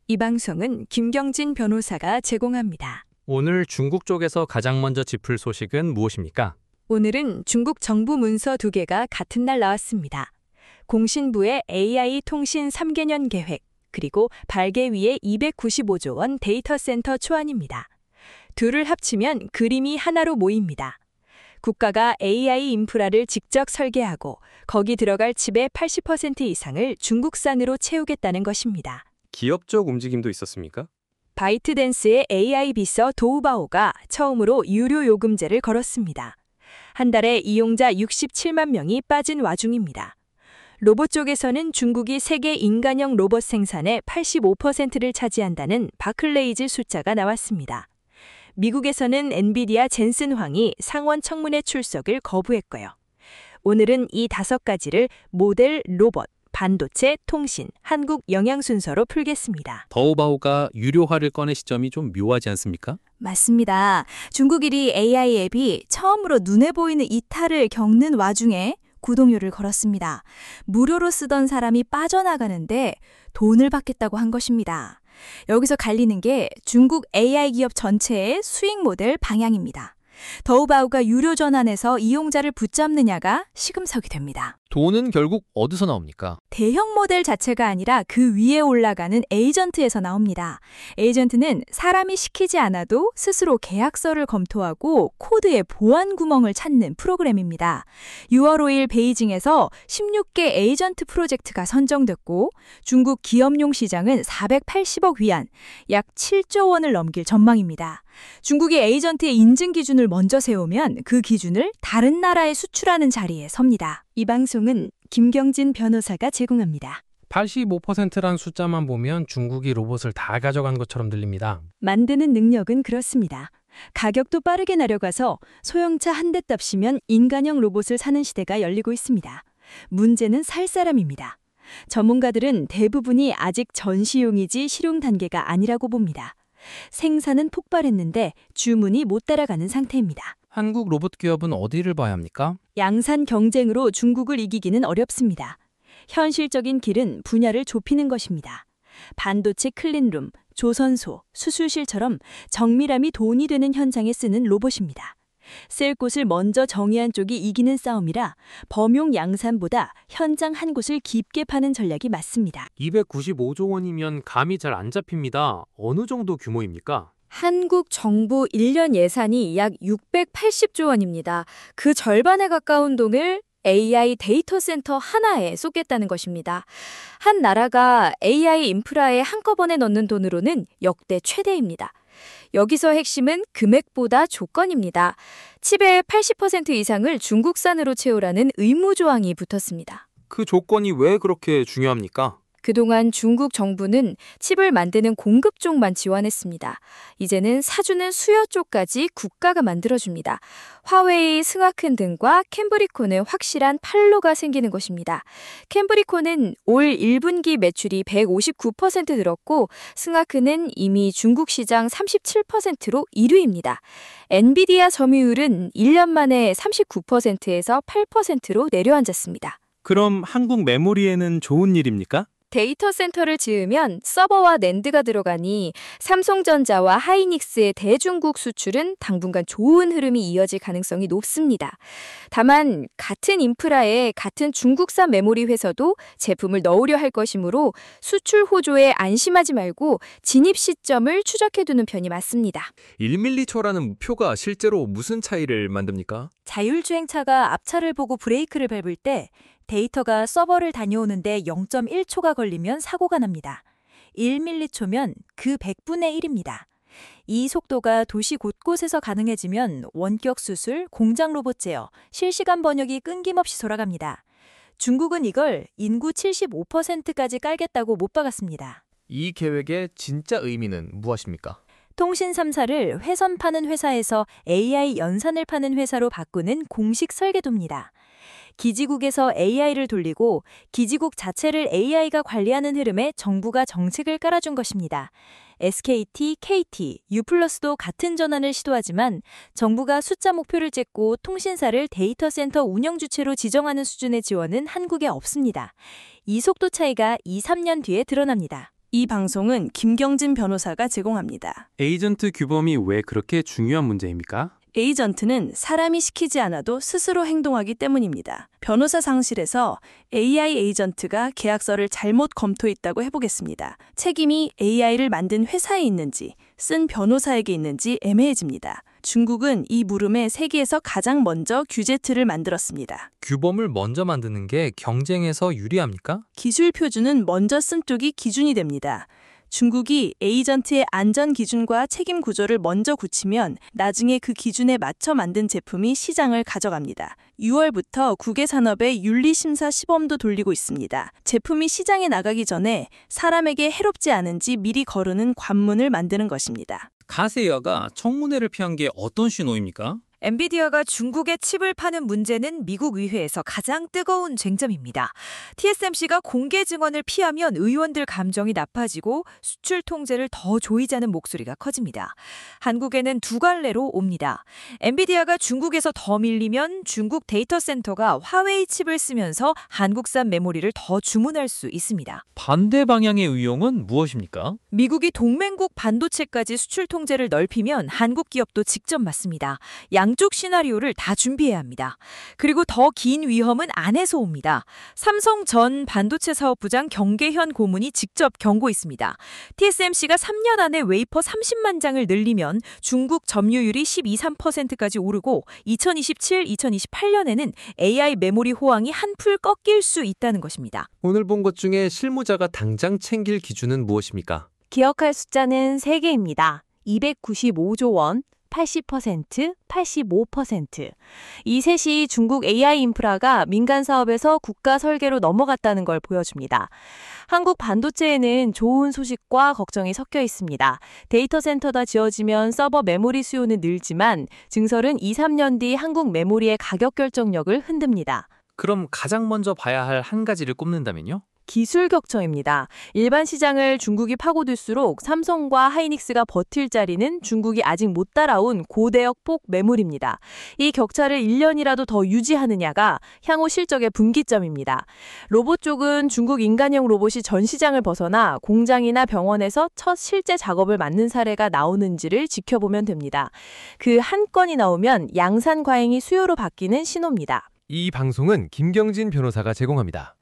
이 방송은 김경진 변호사가 제공합니다. 오늘 중국 쪽에서 가장 먼저 짚을 소식은 무엇입니까? 오늘은 중국 정부 문서 2개가 같은 날 나왔습니다. 공신부의 AI 통신 3개년 계획, 그리고 발개위의 295조 원 데이터 센터 초안입니다. 둘을 합치면 그림이 하나로 모입니다. 국가가 AI 인프라를 직접 설계하고 거기 들어갈 칩의 80% 이상을 중국산으로 채우겠다는 것입니다. 기업적 움직임도 있었습니까? 바이트댄스의 AI 비서 도우바오가 처음으로 유료 요금제를 걸었습니다. 한 달에 이용자 67만 명이 빠진 와중입니다. 로봇 쪽에서는 중국이 세계 인간형 로봇 생산의 85%를 차지한다는 바클레이즈 숫자가 나왔습니다. 미국에서는 엔비디아 젠슨 황이 상원 청문회 출석을 거부했고요. 오늘은 이 5가지를 모델, 로봇, 반도체, 통신, 한국 영양 순서로 풀겠습니다. 더우바오가 유료화를 꺼낸 시점이 좀 묘하지 않습니까? 맞습니다. 중국인이 AI 앱이 처음으로 눈에 보이는 이탈을 겪는 와중에 구독료를 걸었습니다. 무료로 쓰던 사람이 빠져나가는데 돈을 받겠다고 한 것입니다. 여기서 갈리는 게 중국 AI 기업 전체의 수익 모델 방향입니다. 더우바오가 유료 전환에서 이용자를 붙잡느냐가 시금석이 됩니다. 돈은 결국 어디서 나옵니까? 대형 모델 자체가 아니라 그 위에 올라가는 에이전트에서 나옵니다. 에이전트는 사람이 시키지 않아도 스스로 계약서를 검토하고 코드의 보안 구멍을 찾는 프로그램입니다. 6월 5일 베이징에서 16개 에이전트 프로젝트가 선정됐고 중국 기업용 시장은 480억 위안, 약 7조 원을 넘길 전망입니다. 중국이 에이전트의 인증 기준을 먼저 세우면 그 기준을 다른 나라에 수출하는 자리에 섭니다. 이 방송은 김경진 변호사가 제공합니다. 85%란 숫자만 보면 중국이 로봇을 다 가져간 것처럼 들립니다. 만드는 능력은 그렇습니다. 가격도 빠르게 내려가서 소형차 한 대 값이면 인간형 로봇을 사는 시대가 열리고 있습니다. 문제는 살 사람입니다. 전문가들은 대부분이 아직 전시용이지 실용 단계가 아니라고 봅니다. 생산은 폭발했는데 주문이 못 따라가는 상태입니다. 한국 로봇 기업은 어디를 봐야 합니까? 양산 경쟁으로 중국을 이기기는 어렵습니다. 현실적인 길은 분야를 좁히는 것입니다. 반도체 클린룸, 조선소, 수술실처럼 정밀함이 돈이 되는 현장에 쓰는 로봇입니다. 쓸 곳을 먼저 정의한 쪽이 이기는 싸움이라 범용 양산보다 현장 한 곳을 깊게 파는 전략이 맞습니다. 295조 원이면 감이 잘 안 잡힙니다. 어느 정도 규모입니까? 한국 정부 1년 예산이 약 680조 원입니다. 그 절반에 가까운 돈을 AI 데이터 센터 하나에 쏟겠다는 것입니다. 한 나라가 AI 인프라에 한꺼번에 넣는 돈으로는 역대 최대입니다. 여기서 핵심은 금액보다 조건입니다. 칩의 80% 이상을 중국산으로 채우라는 의무 조항이 붙었습니다. 그 조건이 왜 그렇게 중요합니까? 그동안 중국 정부는 칩을 만드는 공급 쪽만 지원했습니다. 이제는 사주는 수요 쪽까지 국가가 만들어줍니다. 화웨이, 승화큰 등과 캠브리콘은 확실한 판로가 생기는 것입니다. 캠브리콘은 올 1분기 매출이 159% 늘었고 승화큰은 이미 중국 시장 37%로 1위입니다. 엔비디아 점유율은 1년 만에 39%에서 8%로 내려앉았습니다. 그럼 한국 메모리에는 좋은 일입니까? 데이터 센터를 지으면 서버와 낸드가 들어가니 삼성전자와 하이닉스의 대중국 수출은 당분간 좋은 흐름이 이어질 가능성이 높습니다. 다만 같은 인프라에 같은 중국산 메모리 회사도 제품을 넣으려 할 것이므로 수출 호조에 안심하지 말고 진입 시점을 추적해두는 편이 맞습니다. 1밀리초라는 목표가 실제로 무슨 차이를 만듭니까? 자율주행차가 앞차를 보고 브레이크를 밟을 때 데이터가 서버를 다녀오는데 0.1초가 걸리면 사고가 납니다. 1밀리초면 그 100분의 1입니다. 이 속도가 도시 곳곳에서 가능해지면 원격 수술, 공장 로봇 제어, 실시간 번역이 끊김없이 돌아갑니다. 중국은 이걸 인구 75%까지 깔겠다고 못 박았습니다. 이 계획의 진짜 의미는 무엇입니까? 통신 3사를 회선 파는 회사에서 AI 연산을 파는 회사로 바꾸는 공식 설계도입니다. 기지국에서 AI를 돌리고 기지국 자체를 AI가 관리하는 흐름에 정부가 정책을 깔아준 것입니다. SKT, KT, U+도 같은 전환을 시도하지만 정부가 숫자 목표를 쨌고 통신사를 데이터 센터 운영 주체로 지정하는 수준의 지원은 한국에 없습니다. 이 속도 차이가 2, 3년 뒤에 드러납니다. 이 방송은 김경진 변호사가 제공합니다. 에이전트 규범이 왜 그렇게 중요한 문제입니까? 에이전트는 사람이 시키지 않아도 스스로 행동하기 때문입니다. 변호사 상실에서 AI 에이전트가 계약서를 잘못 검토했다고 해보겠습니다. 책임이 AI를 만든 회사에 있는지 쓴 변호사에게 있는지 애매해집니다. 중국은 이 물음에 세계에서 가장 먼저 규제 틀을 만들었습니다. 규범을 먼저 만드는 게 경쟁에서 유리합니까? 기술 표준은 먼저 쓴 쪽이 기준이 됩니다. 중국이 에이전트의 안전 기준과 책임 구조를 먼저 굳히면 나중에 그 기준에 맞춰 만든 제품이 시장을 가져갑니다. 6월부터 국외산업의 윤리심사 시범도 돌리고 있습니다. 제품이 시장에 나가기 전에 사람에게 해롭지 않은지 미리 거르는 관문을 만드는 것입니다. 카세이아가 청문회를 피한 게 어떤 신호입니까? 엔비디아가 중국에 칩을 파는 문제는 미국 의회에서 가장 뜨거운 쟁점입니다. TSMC가 공개 증언을 피하면 의원들 감정이 나빠지고 수출 통제를 더 조이자는 목소리가 커집니다. 한국에는 두 갈래로 옵니다. 엔비디아가 중국에서 더 밀리면 중국 데이터 센터가 화웨이 칩을 쓰면서 한국산 메모리를 더 주문할 수 있습니다. 반대 방향의 의용은 무엇입니까? 미국이 동맹국 반도체까지 수출 통제를 넓히면 한국 기업도 직접 맞습니다. 양쪽 시나리오를 다 준비해야 합니다. 그리고 더 긴 위험은 안에서 옵니다. 삼성 전 반도체 사업부장 경계현 고문이 직접 경고했습니다. TSMC가 3년 안에 웨이퍼 30만 장을 늘리면 중국 점유율이 12~13%까지 오르고 2027-2028년에는 AI 메모리 호황이 한풀 꺾일 수 있다는 것입니다. 오늘 본 것 중에 실무자가 당장 챙길 기준은 무엇입니까? 기억할 숫자는 3개입니다. 295조 원, 80%, 85%. 이 셋이 중국 AI 인프라가 민간 사업에서 국가 설계로 넘어갔다는 걸 보여줍니다. 한국 반도체에는 좋은 소식과 걱정이 섞여 있습니다. 데이터 센터가 지어지면 서버 메모리 수요는 늘지만 증설은 2~3년 뒤 한국 메모리의 가격 결정력을 흔듭니다. 그럼 가장 먼저 봐야 할 한 가지를 꼽는다면요? 기술 격차입니다. 일반 시장을 중국이 파고들수록 삼성과 하이닉스가 버틸 자리는 중국이 아직 못 따라온 고대역 폭 매물입니다. 이 격차를 1년이라도 더 유지하느냐가 향후 실적의 분기점입니다. 로봇 쪽은 중국 인간형 로봇이 전 시장을 벗어나 공장이나 병원에서 첫 실제 작업을 맡는 사례가 나오는지를 지켜보면 됩니다. 그 한 건이 나오면 양산 과잉이 수요로 바뀌는 신호입니다. 이 방송은 김경진 변호사가 제공합니다.